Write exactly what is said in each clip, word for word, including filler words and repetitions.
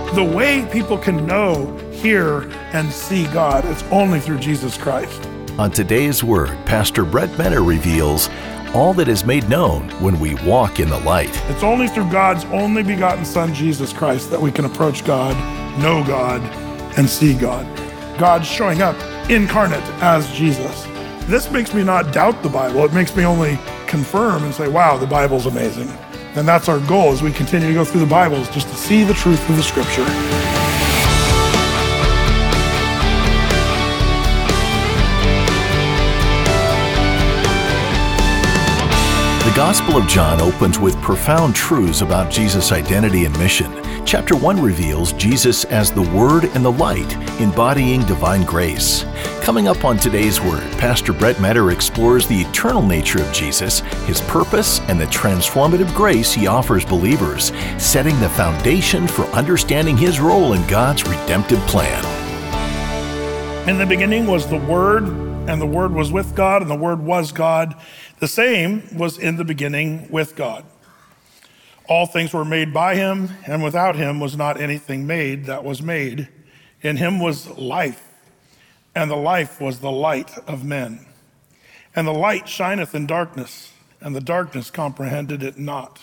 The way people can know, hear, and see God, it's only through Jesus Christ. On today's Word, Pastor Brett Benner reveals all that is made known when we walk in the light. It's only through God's only begotten Son, Jesus Christ, that we can approach God, know God, and see God. God showing up incarnate as Jesus. This makes me not doubt the Bible. It makes me only confirm and say, wow, the Bible's amazing. And that's our goal as we continue to go through the Bible, is just to see the truth of the Scripture. The Gospel of John opens with profound truths about Jesus' identity and mission. Chapter one reveals Jesus as the Word and the Light, embodying divine grace. Coming up on today's Word, Pastor Brett Benner explores the eternal nature of Jesus, his purpose, and the transformative grace he offers believers, setting the foundation for understanding his role in God's redemptive plan. In the beginning was the Word, and the Word was with God, and the Word was God. The same was in the beginning with God. All things were made by him, and without him was not anything made that was made. In him was life, and the life was the light of men. And the light shineth in darkness, and the darkness comprehended it not.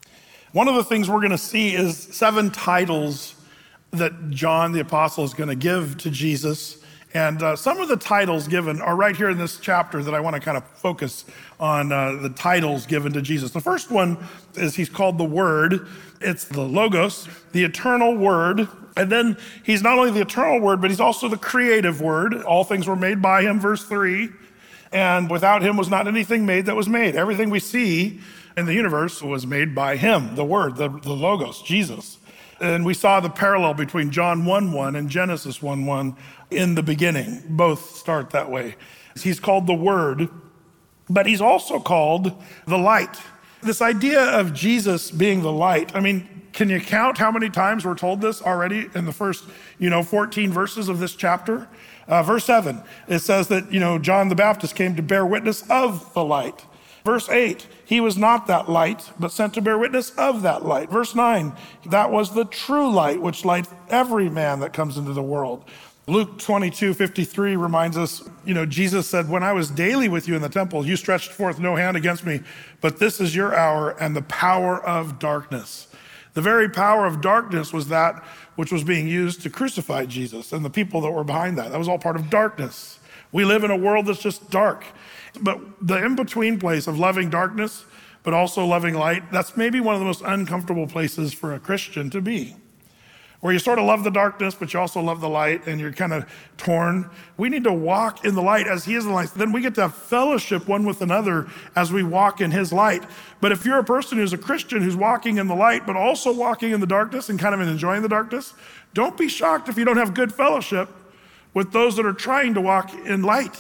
One of the things we're going to see is seven titles that John the Apostle is going to give to Jesus. And uh, some of the titles given are right here in this chapter that I want to kind of focus on, uh, the titles given to Jesus. The first one is he's called the Word. It's the Logos, the eternal Word. And then he's not only the eternal Word, but he's also the creative Word. All things were made by him, verse three. And without him was not anything made that was made. Everything we see in the universe was made by him, the Word, the, the Logos, Jesus. And we saw the parallel between John one one and Genesis one one in the beginning. Both start that way. He's called the Word, but he's also called the Light. This idea of Jesus being the light, I mean, can you count how many times we're told this already in the first, you know, fourteen verses of this chapter? Uh, verse seven, it says that, you know, John the Baptist came to bear witness of the light. Verse eight, he was not that light, but sent to bear witness of that light. Verse nine, that was the true light, which lights every man that comes into the world. Luke twenty-two fifty-three reminds us, you know, Jesus said, when I was daily with you in the temple, you stretched forth no hand against me, but this is your hour and the power of darkness. The very power of darkness was that which was being used to crucify Jesus and the people that were behind that. That was all part of darkness. We live in a world that's just dark. But the in-between place of loving darkness, but also loving light, that's maybe one of the most uncomfortable places for a Christian to be. Where you sort of love the darkness, but you also love the light, and you're kind of torn. We need to walk in the light as he is the light. Then we get to have fellowship one with another as we walk in his light. But if you're a person who's a Christian who's walking in the light, but also walking in the darkness and kind of enjoying the darkness, don't be shocked if you don't have good fellowship with those that are trying to walk in light.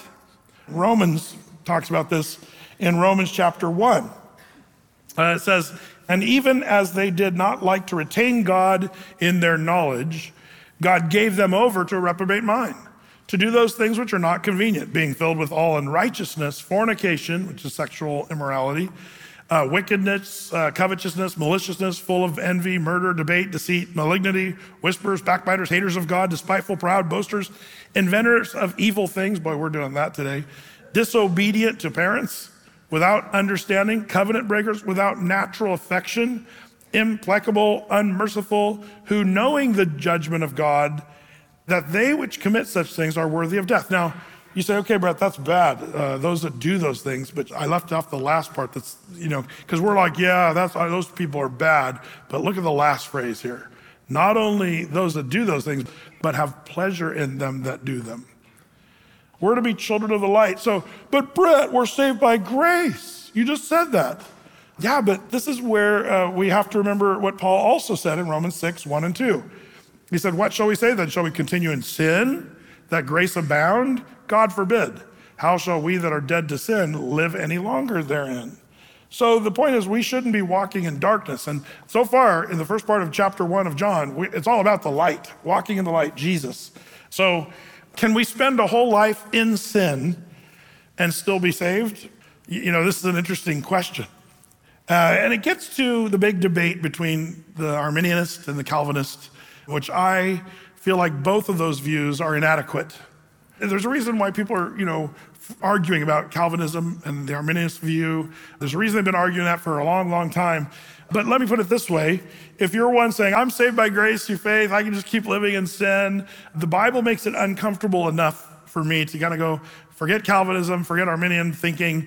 Romans talks about this in Romans chapter one. Uh, it says, and even as they did not like to retain God in their knowledge, God gave them over to a reprobate mind, to do those things which are not convenient, being filled with all unrighteousness, fornication, which is sexual immorality, uh, wickedness, uh, covetousness, maliciousness, full of envy, murder, debate, deceit, malignity, whisperers, backbiters, haters of God, despiteful, proud, boasters, inventors of evil things. Boy, we're doing that today. Disobedient to parents, without understanding, covenant breakers, without natural affection, implacable, unmerciful, who knowing the judgment of God, that they which commit such things are worthy of death. Now, you say, okay, Brett, that's bad, uh, those that do those things, but I left off the last part that's, you know, because we're like, yeah, that's uh, those people are bad, but look at the last phrase here. Not only those that do those things, but have pleasure in them that do them. We're to be children of the light. So, but Brett, we're saved by grace. You just said that. Yeah, but this is where uh, we have to remember what Paul also said in Romans six, one and two. He said, what shall we say then? Shall we continue in sin, that grace abound? God forbid. How shall we that are dead to sin live any longer therein? So the point is, we shouldn't be walking in darkness. And so far, in the first part of chapter one of John, we, it's all about the light, walking in the light, Jesus. So can we spend a whole life in sin and still be saved? You know, this is an interesting question. Uh, and it gets to the big debate between the Arminianists and the Calvinists which I feel like both of those views are inadequate. And there's a reason why people are, you know, arguing about Calvinism and the Arminian view. There's a reason they've been arguing that for a long, long time. But let me put it this way. If you're one saying, I'm saved by grace through faith, I can just keep living in sin, the Bible makes it uncomfortable enough for me to kind of go, forget Calvinism, forget Arminian thinking.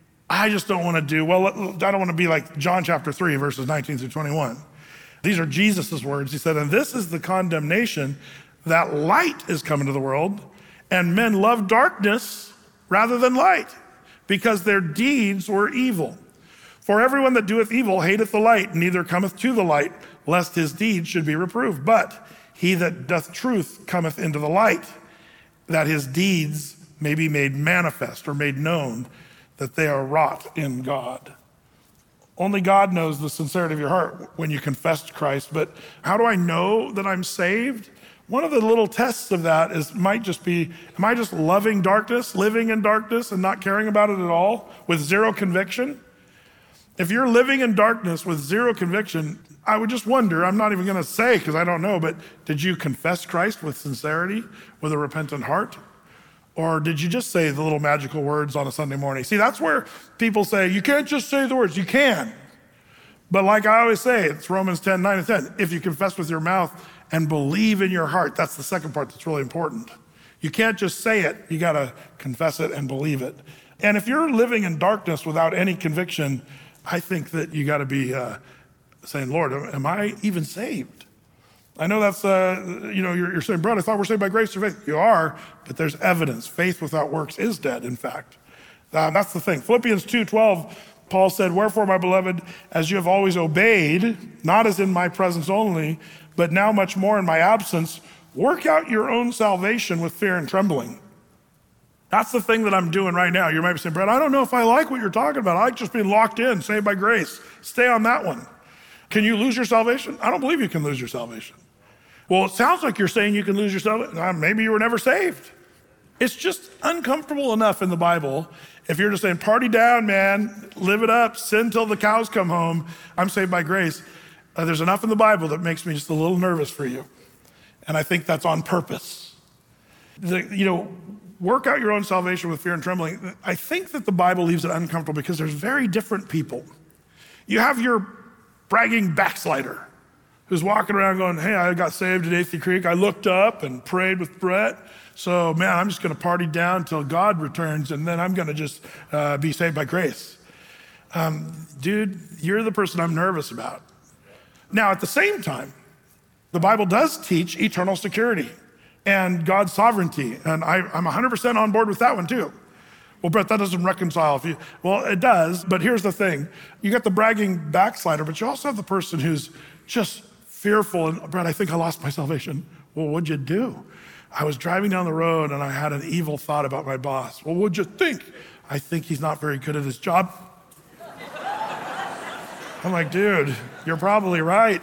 I just don't want to do, well, I don't want to be like John chapter three, verses nineteen through twenty-one. These are Jesus's words. He said, and this is the condemnation, that light is come into the world, and men love darkness rather than light, because their deeds were evil. For everyone that doeth evil hateth the light, neither cometh to the light, lest his deeds should be reproved. But he that doth truth cometh into the light, that his deeds may be made manifest or made known, that they are wrought in God. Only God knows the sincerity of your heart when you confess Christ. But how do I know that I'm saved? One of the little tests of that is might just be, am I just loving darkness, living in darkness and not caring about it at all with zero conviction? If you're living in darkness with zero conviction, I would just wonder, I'm not even gonna say because I don't know, but did you confess Christ with sincerity, with a repentant heart? Or did you just say the little magical words on a Sunday morning? See, that's where people say, you can't just say the words. You can. But like I always say, it's Romans ten, nine and ten. If you confess with your mouth and believe in your heart, that's the second part that's really important. You can't just say it. You got to confess it and believe it. And if you're living in darkness without any conviction, I think that you got to be uh, saying, Lord, am I even saved? I know that's, uh, you know, you're, you're saying, Brett, I thought we're saved by grace through faith. You are, but there's evidence. Faith without works is dead, in fact. Uh, that's the thing. Philippians two twelve, Paul said, wherefore, my beloved, as you have always obeyed, not as in my presence only, but now much more in my absence, work out your own salvation with fear and trembling. That's the thing that I'm doing right now. You might be saying, Brett, I don't know if I like what you're talking about. I like just being locked in, saved by grace. Stay on that one. Can you lose your salvation? I don't believe you can lose your salvation. Well, it sounds like you're saying you can lose your salvation. Uh, maybe you were never saved. It's just uncomfortable enough in the Bible. If you're just saying, party down, man, live it up, sin till the cows come home, I'm saved by grace. Uh, there's enough in the Bible that makes me just a little nervous for you. And I think that's on purpose. The, you know, work out your own salvation with fear and trembling. I think that the Bible leaves it uncomfortable because there's very different people. You have your bragging backslider who's walking around going, hey, I got saved at Athey Creek. I looked up and prayed with Brett. So, man, I'm just going to party down till God returns, and then I'm going to just uh, be saved by grace. Um, dude, you're the person I'm nervous about. Now, at the same time, the Bible does teach eternal security and God's sovereignty, and I, I'm one hundred percent on board with that one too. Well, Brett, that doesn't reconcile. If you, well, it does, but here's the thing. You got the bragging backslider, but you also have the person who's just fearful, and Brett, I think I lost my salvation. Well, what'd you do? I was driving down the road and I had an evil thought about my boss. Well, what'd you think? I think he's not very good at his job. I'm like, dude, you're probably right.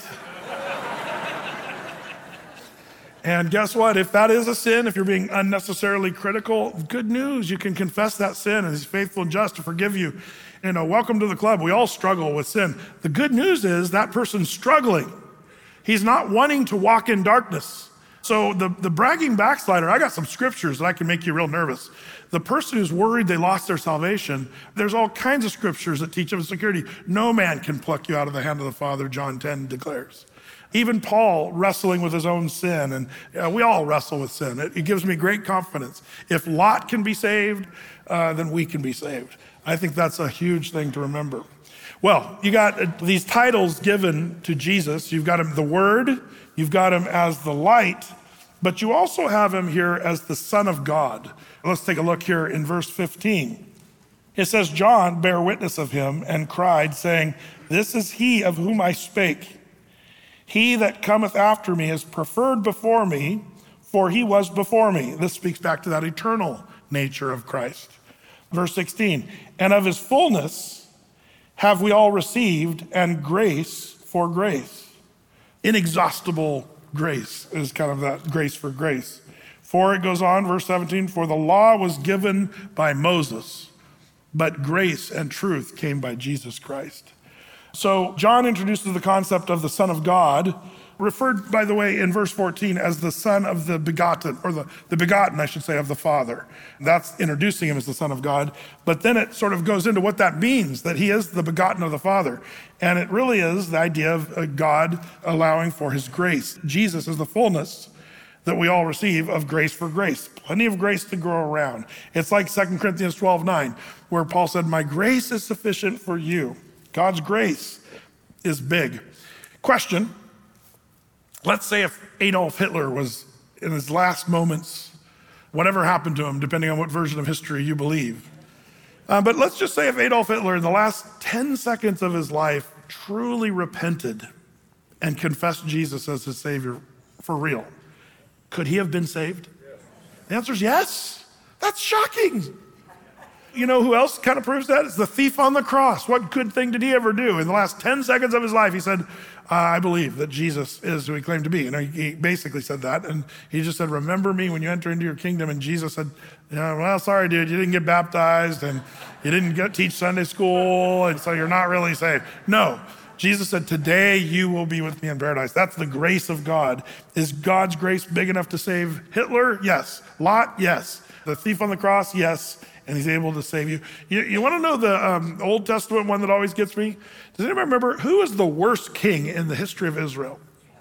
And guess what? If that is a sin, if you're being unnecessarily critical, good news, you can confess that sin and he's faithful and just to forgive you. You know, welcome to the club. We all struggle with sin. The good news is that person's struggling. He's not wanting to walk in darkness. So the, the bragging backslider, I got some scriptures that I can make you real nervous. The person who's worried they lost their salvation, there's all kinds of scriptures that teach of security. No man can pluck you out of the hand of the Father, John ten declares. Even Paul wrestling with his own sin, and uh, we all wrestle with sin. It, it gives me great confidence. If Lot can be saved, uh, then we can be saved. I think that's a huge thing to remember. Well, you got uh, these titles given to Jesus. You've got him the Word, you've got him as the light, but you also have him here as the Son of God. Let's take a look here in verse fifteen. It says, John bare witness of him and cried, saying, this is he of whom I spake. He that cometh after me is preferred before me, for he was before me. This speaks back to that eternal nature of Christ. Verse sixteen, and of his fullness have we all received, and grace for grace. Inexhaustible grace is kind of that grace for grace. For it goes on, verse seventeen, for the law was given by Moses, but grace and truth came by Jesus Christ. So John introduces the concept of the Son of God, referred, by the way, in verse fourteen as the son of the begotten, or the, the begotten, I should say, of the Father. That's introducing him as the Son of God. But then it sort of goes into what that means, that he is the begotten of the Father. And it really is the idea of God allowing for his grace. Jesus is the fullness that we all receive of grace for grace. Plenty of grace to grow around. It's like Second Corinthians twelve nine, where Paul said, my grace is sufficient for you. God's grace is big. Question, let's say if Adolf Hitler was in his last moments, whatever happened to him, depending on what version of history you believe. Uh, but let's just say if Adolf Hitler in the last ten seconds of his life truly repented and confessed Jesus as his Savior for real, could he have been saved? Yes. The answer is yes. That's shocking. You know who else kind of proves that? It's the thief on the cross. What good thing did he ever do? In the last ten seconds of his life, he said, I believe that Jesus is who he claimed to be. You know, he basically said that. And he just said, remember me when you enter into your kingdom. And Jesus said, yeah, well, sorry, dude, you didn't get baptized and you didn't get, teach Sunday school. And so you're not really saved. No. Jesus said, today you will be with me in paradise. That's the grace of God. Is God's grace big enough to save Hitler? Yes. Lot? Yes. The thief on the cross? Yes. And he's able to save you. You, you want to know the um, Old Testament one that always gets me? Does anybody remember who is the worst king in the history of Israel?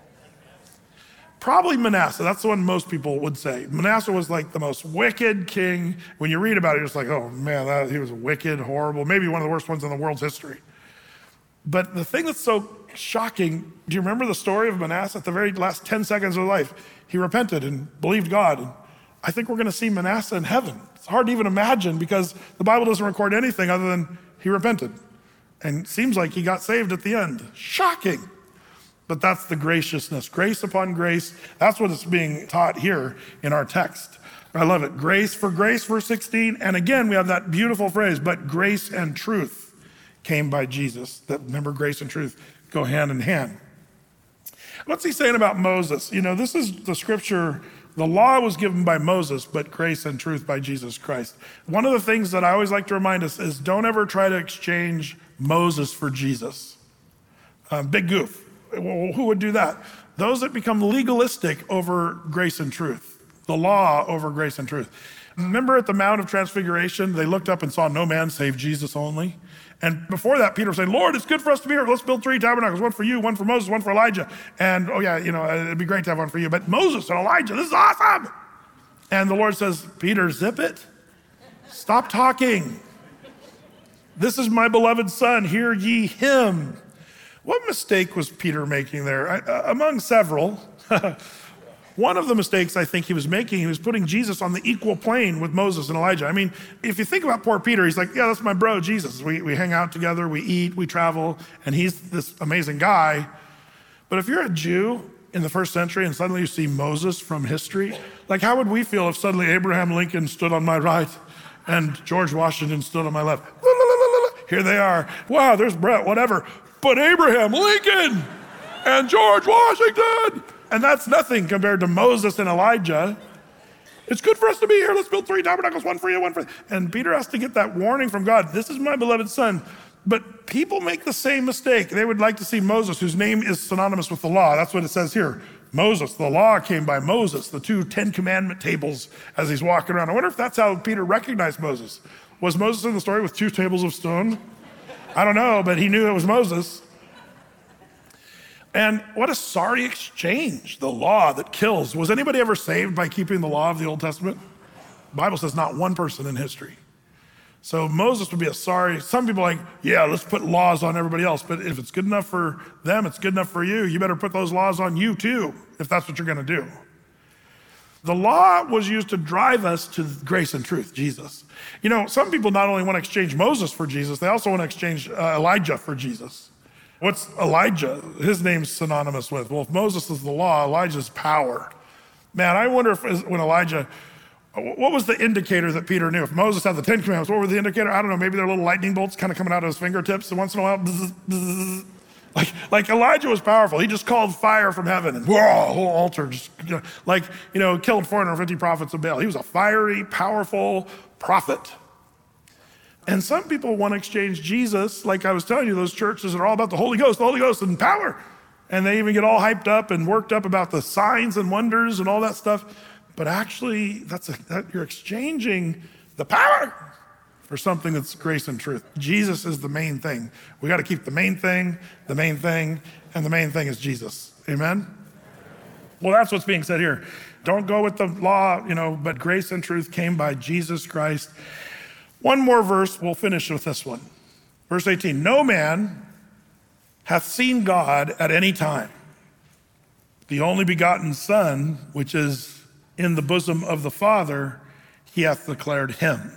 Probably Manasseh. That's the one most people would say. Manasseh was like the most wicked king. When you read about it, you're just like, oh man, that, he was wicked, horrible, maybe one of the worst ones in the world's history. But the thing that's so shocking, do you remember the story of Manasseh? At the very last ten seconds of his life, he repented and believed God. And I think we're going to see Manasseh in heaven. It's hard to even imagine because the Bible doesn't record anything other than he repented. And it seems like he got saved at the end. Shocking. But that's the graciousness. Grace upon grace. That's what is being taught here in our text. I love it. Grace for grace, verse sixteen. And again, we have that beautiful phrase, but grace and truth came by Jesus. That, remember, grace and truth go hand in hand. What's he saying about Moses? You know, this is the scripture. The law was given by Moses, but grace and truth by Jesus Christ. One of the things that I always like to remind us is don't ever try to exchange Moses for Jesus. Uh, big goof. Well, who would do that? Those that become legalistic over grace and truth. The law over grace and truth. Remember at the Mount of Transfiguration, they looked up and saw no man save Jesus only. And before that, Peter was saying, Lord, it's good for us to be here. Let's build three tabernacles, one for you, one for Moses, one for Elijah. And, oh yeah, you know, it'd be great to have one for you. But Moses and Elijah, this is awesome. And the Lord says, Peter, zip it. Stop talking. This is my beloved son, hear ye him. What mistake was Peter making there? I, uh, among several. One of the mistakes I think he was making, he was putting Jesus on the equal plane with Moses and Elijah. I mean, if you think about poor Peter, he's like, yeah, that's my bro, Jesus. We, we hang out together, we eat, we travel, and he's this amazing guy. But if you're a Jew in the first century and suddenly you see Moses from history, like how would we feel if suddenly Abraham Lincoln stood on my right and George Washington stood on my left? Here they are. Wow, there's Brett, whatever. But Abraham Lincoln and George Washington. And that's nothing compared to Moses and Elijah. It's good for us to be here. Let's build three tabernacles, one for you, one for you. And Peter has to get that warning from God. This is my beloved son. But people make the same mistake. They would like to see Moses, whose name is synonymous with the law. That's what it says here. Moses, the law came by Moses, the two Ten Commandment tables as he's walking around. I wonder if that's how Peter recognized Moses. Was Moses in the story with two tables of stone? I don't know, but he knew it was Moses. And what a sorry exchange, the law that kills. Was anybody ever saved by keeping the law of the Old Testament? The Bible says not one person in history. So Moses would be a sorry, some people are like, yeah, let's put laws on everybody else. But if it's good enough for them, it's good enough for you. You better put those laws on you too, if that's what you're gonna do. The law was used to drive us to grace and truth, Jesus. You know, some people not only want to exchange Moses for Jesus, they also want to exchange uh, Elijah for Jesus. What's Elijah? His name's synonymous with. Well, if Moses is the law, Elijah's power. Man, I wonder if when Elijah, what was the indicator that Peter knew? If Moses had the Ten Commandments, what were the indicator? I don't know, maybe they're little lightning bolts kind of coming out of his fingertips, and once in a while, bzz, bzz. Like, like Elijah was powerful. He just called fire from heaven and whoa, whole altar just, like, you know, killed four hundred fifty prophets of Baal. He was a fiery, powerful prophet. And some people want to exchange Jesus, like I was telling you, those churches are all about the Holy Ghost, the Holy Ghost and power. and they even get all hyped up and worked up about the signs and wonders and all that stuff. But actually, that's a, that you're exchanging the power for something that's grace and truth. Jesus is the main thing. We got to keep the main thing, the main thing, and the main thing is Jesus. Amen? Well, that's what's being said here. Don't go with the law, you know, but grace and truth came by Jesus Christ. One more verse, we'll finish with this one. Verse eighteen, no man hath seen God at any time. The only begotten Son, which is in the bosom of the Father, he hath declared him.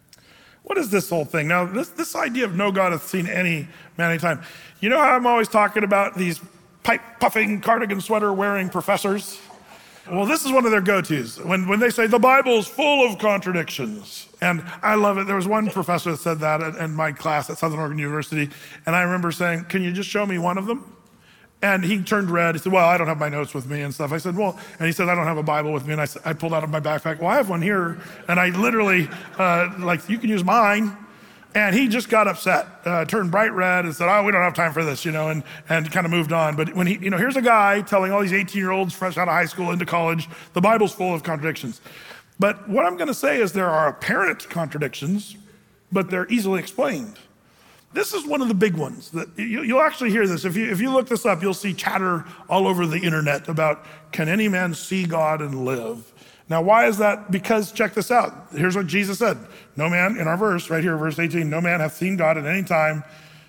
What is this whole thing? Now, this, this idea of no God hath seen any man any time. You know how I'm always talking about these pipe-puffing, cardigan sweater-wearing professors? Well, this is one of their go-tos. When, when they say the Bible's full of contradictions. And I love it. There was one professor that said that in, in my class at Southern Oregon University. And I remember saying, can you just show me one of them? And he turned red. He said, well, I don't have my notes with me and stuff. I said, well, and he said, I don't have a Bible with me. And I, I pulled out of my backpack, well, I have one here. And I literally, uh, like, you can use mine. And he just got upset, uh, turned bright red and said, oh, we don't have time for this, you know, and, and kind of moved on. But when he, you know, here's a guy telling all these eighteen-year-olds fresh out of high school into college, the Bible's full of contradictions. But what I'm going to say is there are apparent contradictions, but they're easily explained. This is one of the big ones. That you, you'll actually hear this. If you, if you look this up, you'll see chatter all over the internet about, can any man see God and live? Now, why is that? Because check this out. Here's what Jesus said. No man, in our verse, right here, verse eighteen, no man hath seen God at any time.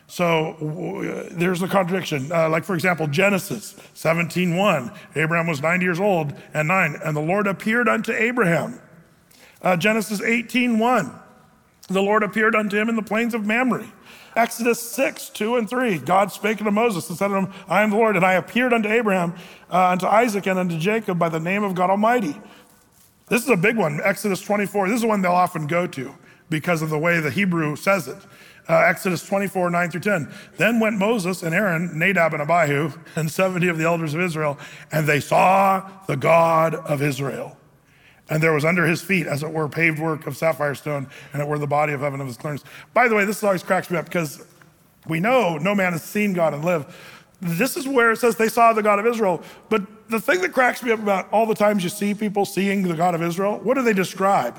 So uh, there's a contradiction. Uh, like, for example, Genesis seventeen one. Abraham was ninety years old and nine, and the Lord appeared unto Abraham. Uh, Genesis eighteen one. The Lord appeared unto him in the plains of Mamre. Exodus six, two and three. God spake unto Moses and said unto him, I am the Lord, and I appeared unto Abraham, uh, unto Isaac, and unto Jacob by the name of God Almighty. This is a big one, Exodus twenty-four. This is the one they'll often go to because of the way the Hebrew says it. Uh, Exodus twenty-four, nine through ten. Then went Moses and Aaron, Nadab and Abihu, and seventy of the elders of Israel, and they saw the God of Israel. And there was under his feet, as it were, paved work of sapphire stone, and it were the body of heaven of his clearness. By the way, this always cracks me up because we know no man has seen God and lived. This is where it says they saw the God of Israel. But the thing that cracks me up about all the times you see people seeing the God of Israel, what do they describe?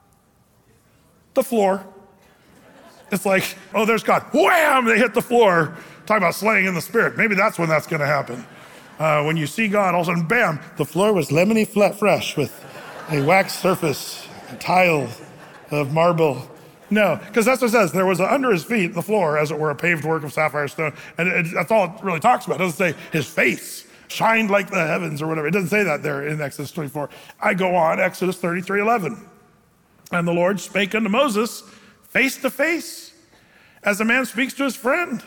The floor. It's like, oh, there's God. Wham! They hit the floor. Talk about slaying in the spirit. Maybe that's when that's going to happen. Uh, when you see God, all of a sudden, bam, the floor was lemony flat fresh with a waxed surface, a tile of marble. No, because that's what it says. There was a, under his feet, the floor, as it were, a paved work of sapphire stone. And it, it, that's all it really talks about. It doesn't say his face shined like the heavens or whatever. It doesn't say that there in Exodus twenty-four. I go on, Exodus thirty-three eleven. And the Lord spake unto Moses face to face, as a man speaks to his friend.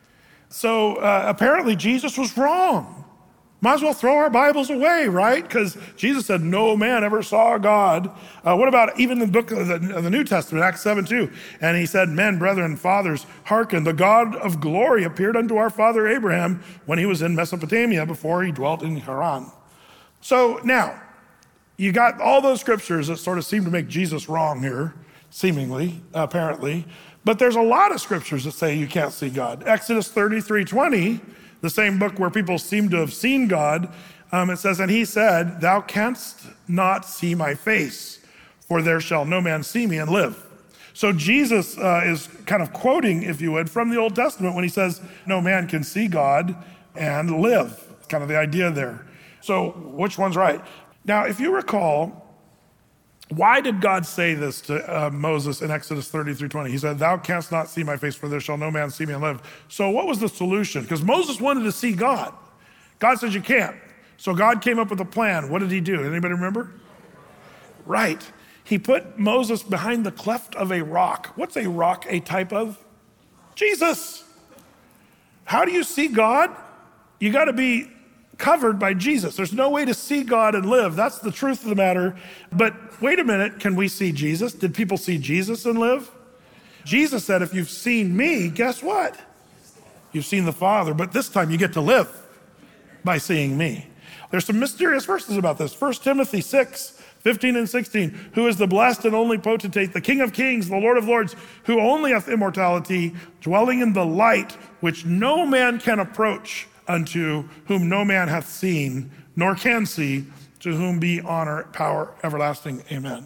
So uh, apparently Jesus was wrong. Might as well throw our Bibles away, right? Because Jesus said, no man ever saw God. Uh, what about even the book of the, of the New Testament, Acts seven two? And he said, men, brethren, fathers, hearken, the God of glory appeared unto our father Abraham when he was in Mesopotamia before he dwelt in Haran. So now, you got all those scriptures that sort of seem to make Jesus wrong here, seemingly, apparently. But there's a lot of scriptures that say you can't see God. Exodus thirty-three twenty, the same book where people seem to have seen God, um, it says, and he said, thou canst not see my face, for there shall no man see me and live. So Jesus uh, is kind of quoting, if you would, from the Old Testament when he says, no man can see God and live. Kind of the idea there. So which one's right? Now, if you recall, why did God say this to uh, Moses in Exodus thirty through twenty? He said, thou canst not see my face, for there shall no man see me and live. So what was the solution? Because Moses wanted to see God. God says you can't. So God came up with a plan. What did he do? Anybody remember? Right. He put Moses behind the cleft of a rock. What's a rock a type of? Jesus. How do you see God? You got to be covered by Jesus. There's no way to see God and live. That's the truth of the matter. But wait a minute, can we see Jesus? Did people see Jesus and live? Jesus said, if you've seen me, guess what? You've seen the Father, but this time you get to live by seeing me. There's some mysterious verses about this. First Timothy six, fifteen and sixteen, who is the blessed and only potentate, the King of kings, the Lord of lords, who only hath immortality, dwelling in the light, which no man can approach. unto whom no man hath seen, nor can see, to whom be honor, power, everlasting. Amen.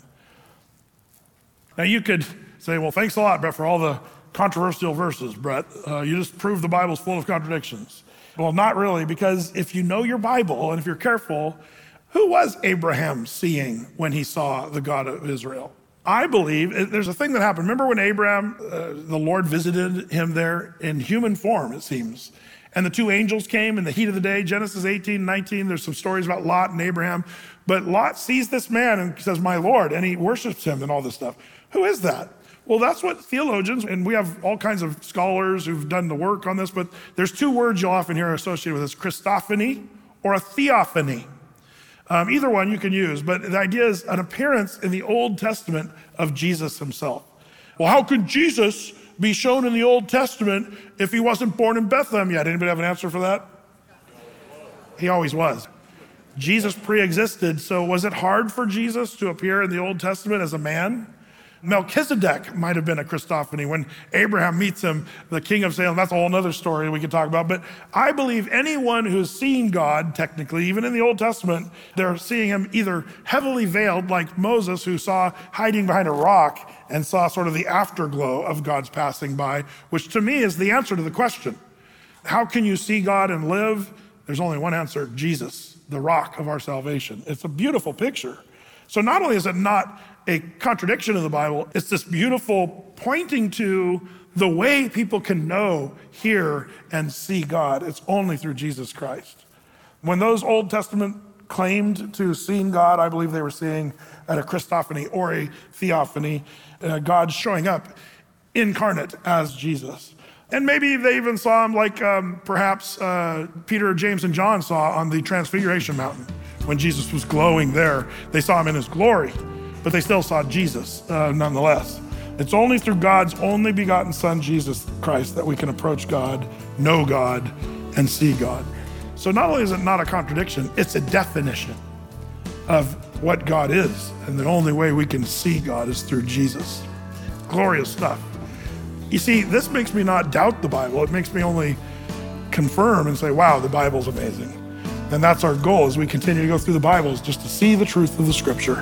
Now you could say, well, thanks a lot, Brett, for all the controversial verses, Brett. Uh, you just proved the Bible's full of contradictions. Well, not really, because if you know your Bible, and if you're careful, who was Abraham seeing when he saw the God of Israel? I believe there's a thing that happened. Remember when Abraham, uh, the Lord visited him there in human form, it seems. And the two angels came in the heat of the day, Genesis eighteen, nineteen. There's some stories about Lot and Abraham. But Lot sees this man and says, my Lord, and he worships him and all this stuff. Who is that? Well, that's what theologians, and we have all kinds of scholars who've done the work on this, but there's two words you'll often hear associated with this, Christophany or a theophany. Um, either one you can use, but the idea is an appearance in the Old Testament of Jesus himself. Well, how can Jesus be shown in the Old Testament if he wasn't born in Bethlehem yet? Anybody have an answer for that? He always was. Jesus pre-existed, so was it hard for Jesus to appear in the Old Testament as a man? Melchizedek might have been a Christophany. When Abraham meets him, the king of Salem, that's a whole other story we could talk about. But I believe anyone who's seen God, technically, even in the Old Testament, they're seeing him either heavily veiled, like Moses, who saw hiding behind a rock and saw sort of the afterglow of God's passing by, which to me is the answer to the question. How can you see God and live? There's only one answer, Jesus, the rock of our salvation. It's a beautiful picture. So not only is it not a contradiction in the Bible, it's this beautiful pointing to the way people can know, hear, and see God. It's only through Jesus Christ. When those Old Testament claimed to seeing God, I believe they were seeing at a Christophany or a theophany, uh, God showing up incarnate as Jesus. And maybe they even saw him like um, perhaps uh, Peter, James, and John saw on the Transfiguration Mountain when Jesus was glowing there. They saw him in his glory, but they still saw Jesus uh, nonetheless. It's only through God's only begotten Son, Jesus Christ, that we can approach God, know God, and see God. So not only is it not a contradiction, it's a definition of what God is. And the only way we can see God is through Jesus. Glorious stuff. You see, this makes me not doubt the Bible. It makes me only confirm and say, wow, the Bible's amazing. And that's our goal as we continue to go through the Bible, is just to see the truth of the Scripture.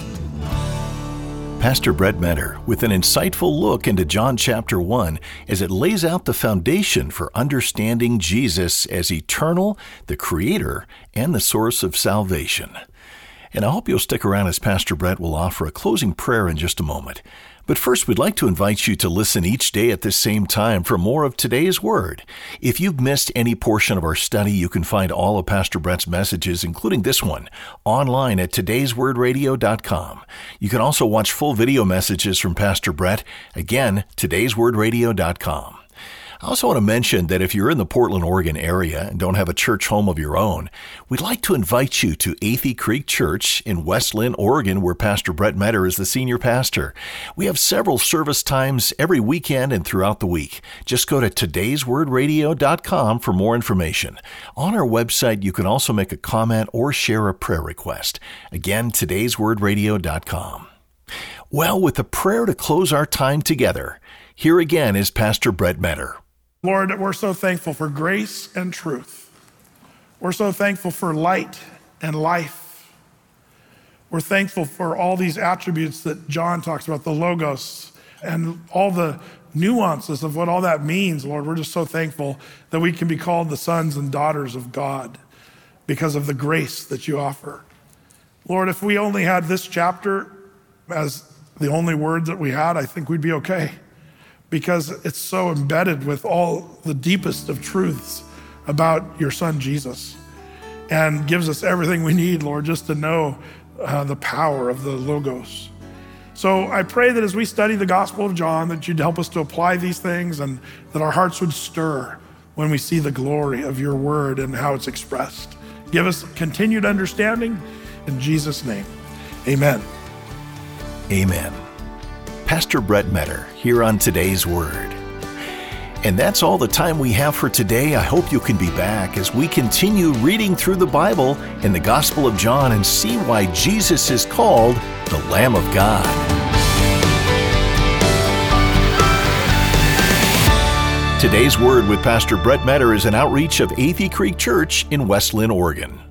Pastor Brett Meador with an insightful look into John chapter one as it lays out the foundation for understanding Jesus as eternal, the Creator, and the source of salvation. And I hope you'll stick around as Pastor Brett will offer a closing prayer in just a moment. But first, we'd like to invite you to listen each day at this same time for more of today's Word. If you've missed any portion of our study, you can find all of Pastor Brett's messages, including this one, online at todays word radio dot com. You can also watch full video messages from Pastor Brett, again, todays word radio dot com. I also want to mention that if you're in the Portland, Oregon area and don't have a church home of your own, we'd like to invite you to Athey Creek Church in West Linn, Oregon, where Pastor Brett Meador is the senior pastor. We have several service times every weekend and throughout the week. Just go to todays word radio dot com for more information. On our website, you can also make a comment or share a prayer request. Again, todays word radio dot com. Well, with a prayer to close our time together, here again is Pastor Brett Meador. Lord, we're so thankful for grace and truth. We're so thankful for light and life. We're thankful for all these attributes that John talks about, the Logos, and all the nuances of what all that means, Lord. We're just so thankful that we can be called the sons and daughters of God because of the grace that you offer. Lord, if we only had this chapter as the only word that we had, I think we'd be okay, because it's so embedded with all the deepest of truths about your Son, Jesus, and gives us everything we need, Lord, just to know uh, the power of the Logos. So I pray that as we study the Gospel of John, that you'd help us to apply these things and that our hearts would stir when we see the glory of your word and how it's expressed. Give us continued understanding in Jesus' name. Amen. Amen. Pastor Brett Meador here on Today's Word. And that's all the time we have for today. I hope you can be back as we continue reading through the Bible in the Gospel of John and see why Jesus is called the Lamb of God. Today's Word with Pastor Brett Metter is an outreach of Athey Creek Church in West Lynn, Oregon.